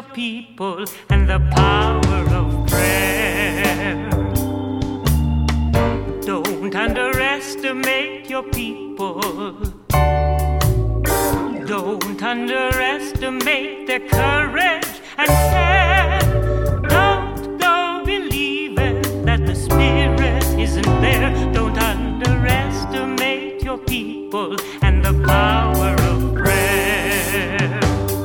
people and the power of prayer. Don't underestimate your people. Don't underestimate their courage and care. Don't go believing that the Spirit isn't there. Don't underestimate your people and the power of prayer.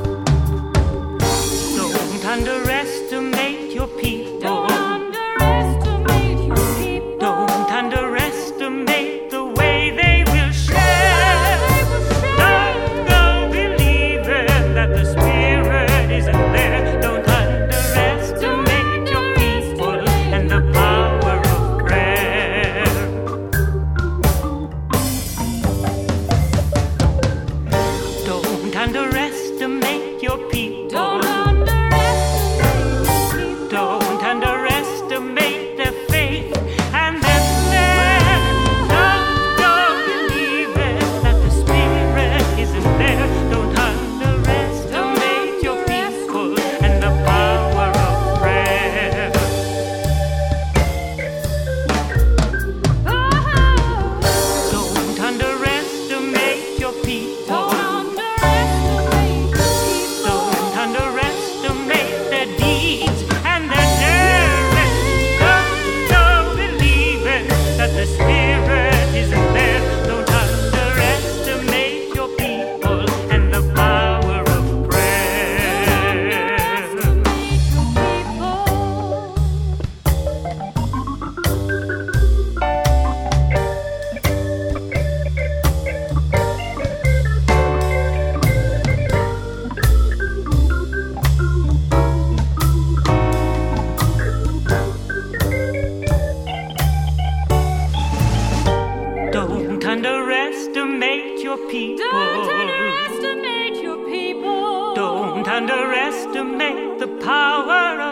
Don't underestimate your people. Don't underestimate your people. Don't underestimate the way they will share. Don't go believing that the Spirit isn't there. Don't underestimate your people and the power of prayer. Don't underestimate your people. Don't underestimate your people. Don't underestimate their faith and their stand. Don't go believing that the Spirit isn't there. Don't underestimate your people and the power of prayer. Don't underestimate your people. Don't underestimate their deeds and their daring. Don't go believing that the Spirit isn't there. Don't underestimate your people and the power of prayer. Don't underestimate your people. Don't underestimate your people. Don't underestimate the power